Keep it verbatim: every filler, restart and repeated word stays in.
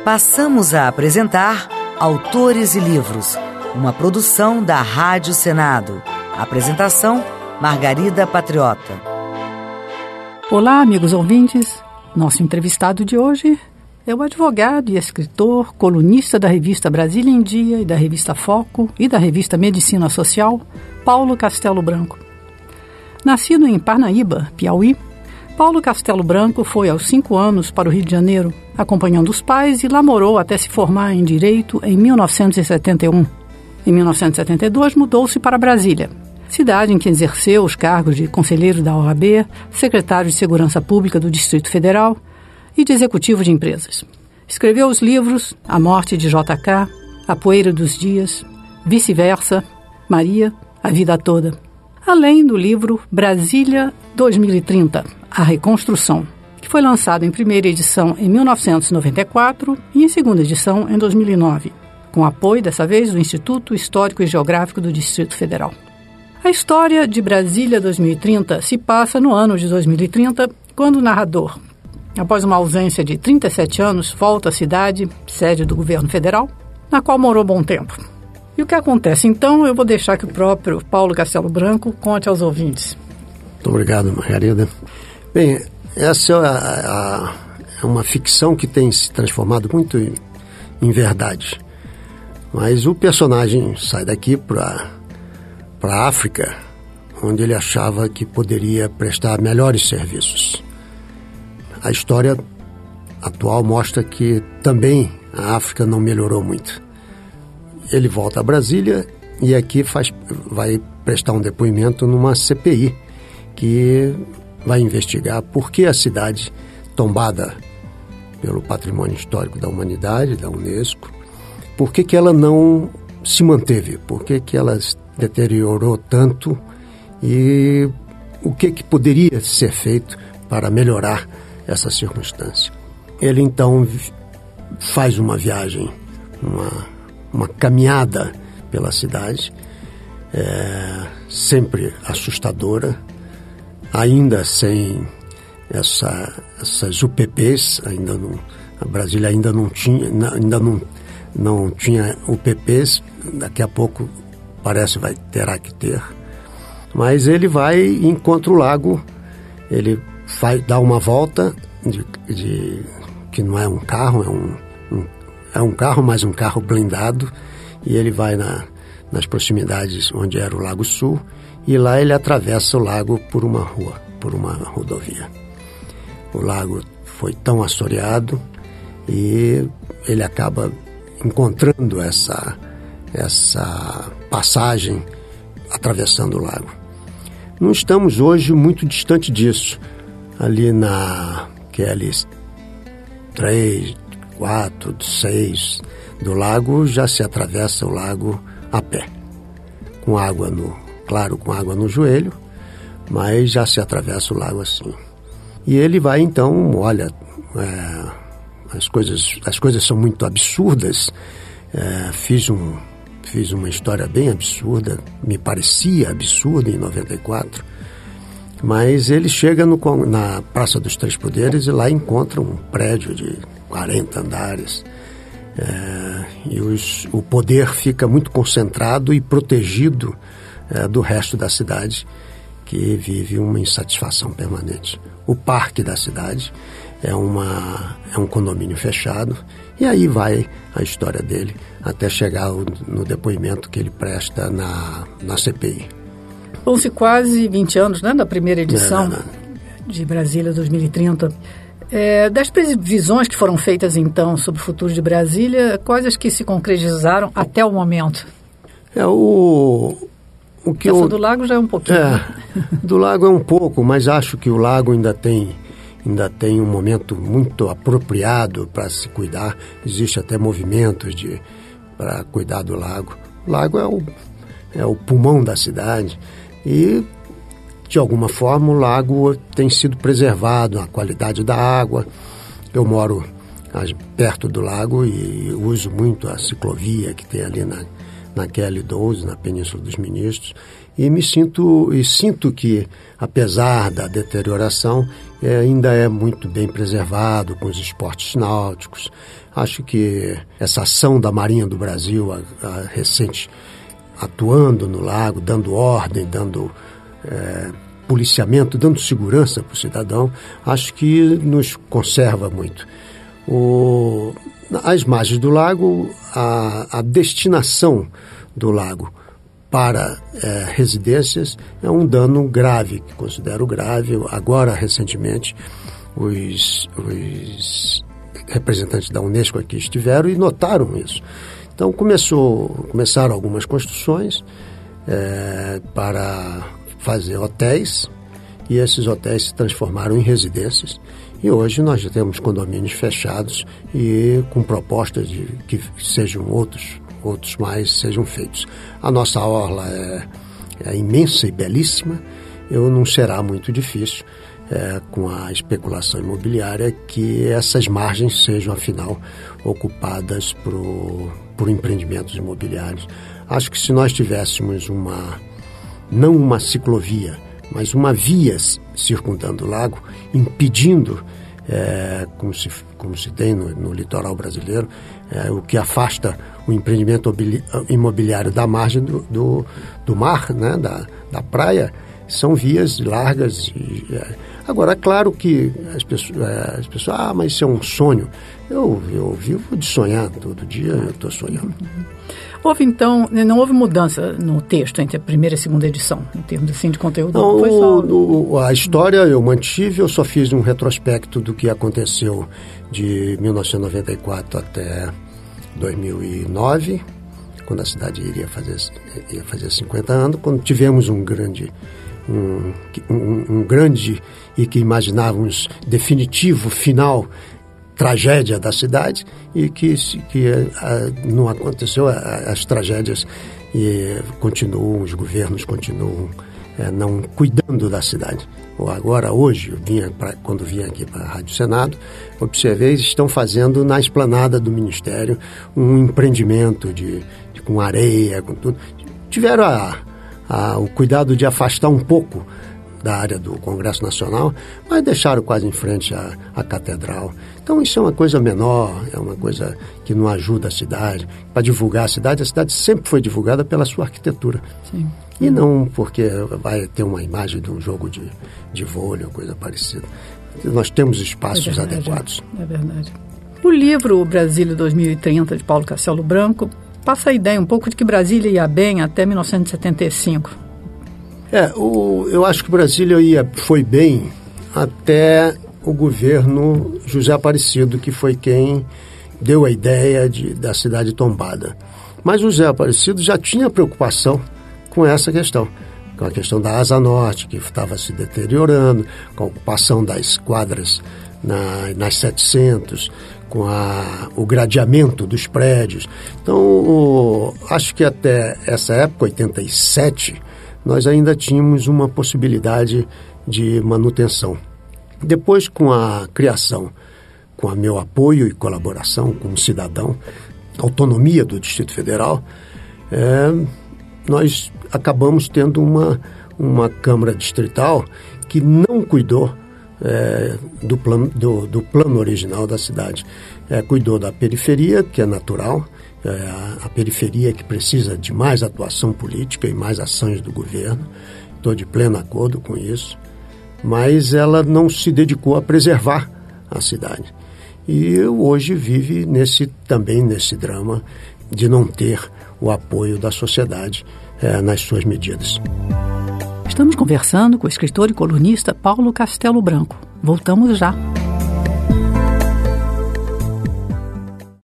Passamos a apresentar Autores e Livros, uma produção da Rádio Senado. Apresentação, Margarida Patriota. Olá, amigos ouvintes. Nosso entrevistado de hoje é o advogado e escritor, colunista da revista Brasília em Dia e da revista Foco e da revista Medicina Social, Paulo Castelo Branco. Nascido em Parnaíba, Piauí, Paulo Castelo Branco foi aos cinco anos para o Rio de Janeiro, acompanhando os pais, e lá morou até se formar em Direito em mil novecentos e setenta e um. Em mil novecentos e setenta e dois, mudou-se para Brasília, cidade em que exerceu os cargos de conselheiro da O A B, secretário de Segurança Pública do Distrito Federal e de executivo de empresas. Escreveu os livros A Morte de J K, A Poeira dos Dias, Vice-Versa, Maria, A Vida Toda, além do livro Brasília dois mil e trinta, A Reconstrução, que foi lançado em primeira edição em mil novecentos e noventa e quatro e em segunda edição em dois mil e nove, com apoio, dessa vez, do Instituto Histórico e Geográfico do Distrito Federal. A história de Brasília dois mil e trinta se passa no ano de dois mil e trinta, quando o narrador, após uma ausência de trinta e sete anos, volta à cidade, sede do governo federal, na qual morou bom tempo. E o que acontece então, eu vou deixar que o próprio Paulo Castelo Branco conte aos ouvintes. Muito obrigado, Margarida. Bem, essa é, a, a, é uma ficção que tem se transformado muito em, em verdade. Mas o personagem sai daqui para a África, onde ele achava que poderia prestar melhores serviços. A história atual mostra que também a África não melhorou muito. Ele volta a Brasília e aqui faz, vai prestar um depoimento numa C P I, que vai investigar por que a cidade, tombada pelo Patrimônio Histórico da Humanidade, da Unesco, por que que ela não se manteve, por que que ela deteriorou tanto e o que que poderia ser feito para melhorar essa circunstância. Ele então faz uma viagem, uma, uma caminhada pela cidade, é, sempre assustadora, ainda sem essa, essas U P Ps, ainda não, a Brasília ainda não tinha, ainda não, não tinha U P Ps, daqui a pouco parece vai terá que ter. Mas ele vai e encontra o lago, ele vai dar uma volta, de, de, que não é um carro, é um, um, é um carro, mas um carro blindado, e ele vai na, nas proximidades onde era o Lago Sul, e lá ele atravessa o lago por uma rua, por uma rodovia. O lago foi tão assoreado e ele acaba encontrando essa, essa passagem atravessando o lago. Não estamos hoje muito distante disso. Ali na Q L três, quatro, seis do lago já se atravessa o lago a pé, com água no claro, com água no joelho, mas já se atravessa o lago assim. E ele vai então, olha, é, as, coisas, as coisas são muito absurdas, é, fiz, um, fiz uma história bem absurda, me parecia absurda em noventa e quatro, mas ele chega no, na Praça dos Três Poderes e lá encontra um prédio de quarenta andares, é, e os, o poder fica muito concentrado e protegido É, do resto da cidade, que vive uma insatisfação permanente. O parque da cidade é, uma, é um condomínio fechado, e aí vai a história dele até chegar no depoimento que ele presta na, na C P I. Vão-se quase vinte anos, né, da primeira edição é, de Brasília dois mil e trinta. É, das previsões que foram feitas então sobre o futuro de Brasília, quais as que se concretizaram até o momento? É o... O que Essa eu, do lago já é um pouquinho. É, do lago é um pouco, mas acho que o lago ainda tem, ainda tem um momento muito apropriado para se cuidar. Existe até movimentos de, para cuidar do lago. O lago é o, é o pulmão da cidade e, de alguma forma, o lago tem sido preservado, a qualidade da água. Eu moro perto do lago e uso muito a ciclovia que tem ali na na Q L doze, na Península dos Ministros, E me sinto, e sinto que, apesar da deterioração, é, ainda é muito bem preservado com os esportes náuticos. Acho que essa ação da Marinha do Brasil, a, a recente, atuando no lago, dando ordem, dando é, policiamento, dando segurança para o cidadão, acho que nos conserva muito. O, as margens do lago, a, a destinação do lago para é, residências é um dano grave, que considero grave. Agora, recentemente, os, os representantes da Unesco aqui estiveram e notaram isso. Então, começou, começaram algumas construções é, para fazer hotéis, e esses hotéis se transformaram em residências. E hoje nós já temos condomínios fechados e com propostas de que sejam outros outros mais sejam feitos. A nossa orla é, é imensa e belíssima, e não será muito difícil, é, com a especulação imobiliária, que essas margens sejam, afinal, ocupadas por, por empreendimentos imobiliários. Acho que se nós tivéssemos uma, não uma ciclovia, mas uma via circundando o lago, impedindo, é, como, se, como se tem no, no litoral brasileiro, é, o que afasta o empreendimento imobiliário da margem do, do, do mar, né, da, da praia, são vias largas. E, é. Agora, é claro que as pessoas, é, as pessoas, ah, mas isso é um sonho. Eu, eu vivo de sonhar, todo dia eu estou sonhando. Houve, então, não houve mudança no texto entre a primeira e a segunda edição, em termos assim, de conteúdo? Não, foi só... o, a história eu mantive, eu só fiz um retrospecto do que aconteceu de mil novecentos e noventa e quatro até dois mil e nove, quando a cidade iria fazer, ia fazer cinquenta anos, quando tivemos um grande, um, um, um grande e que imaginávamos definitivo final, tragédia da cidade, e que, que a, não aconteceu, a, as tragédias e continuam, os governos continuam é, não cuidando da cidade. Agora, hoje, eu vinha pra, quando vim aqui para a Rádio Senado, observei, estão fazendo na esplanada do Ministério um empreendimento de, de, com areia, com tudo. Tiveram a, a, o cuidado de afastar um pouco da área do Congresso Nacional, mas deixaram quase em frente à, à Catedral. Então isso é uma coisa menor, é uma coisa que não ajuda a cidade. Para divulgar a cidade, a cidade sempre foi divulgada pela sua arquitetura. Sim. E não porque vai ter uma imagem de um jogo de, de vôlei ou coisa parecida. Nós temos espaços é verdade, adequados. É verdade. O livro Brasília dois mil e trinta, de Paulo Castelo Branco, passa a ideia um pouco de que Brasília ia bem até mil novecentos e setenta e cinco. É, o, eu acho que Brasília ia, foi bem até o governo José Aparecido, que foi quem deu a ideia de, da cidade tombada. Mas o José Aparecido já tinha preocupação com essa questão, com a questão da Asa Norte, que estava se deteriorando, com a ocupação das quadras na, nas setecentos, com a, o gradeamento dos prédios. Então, o, acho que até essa época, oitenta e sete, nós ainda tínhamos uma possibilidade de manutenção. Depois, com a criação, com o meu apoio e colaboração como cidadão, autonomia do Distrito Federal, é, nós acabamos tendo uma, uma Câmara Distrital que não cuidou é, do, plano, do, do plano original da cidade. É, cuidou da periferia, que é natural, é, a, a periferia que precisa de mais atuação política e mais ações do governo. Estou de pleno acordo com isso. Mas ela não se dedicou a preservar a cidade. E hoje vive nesse, também nesse drama de não ter o apoio da sociedade é, nas suas medidas. Estamos conversando com o escritor e colunista Paulo Castelo Branco. Voltamos já.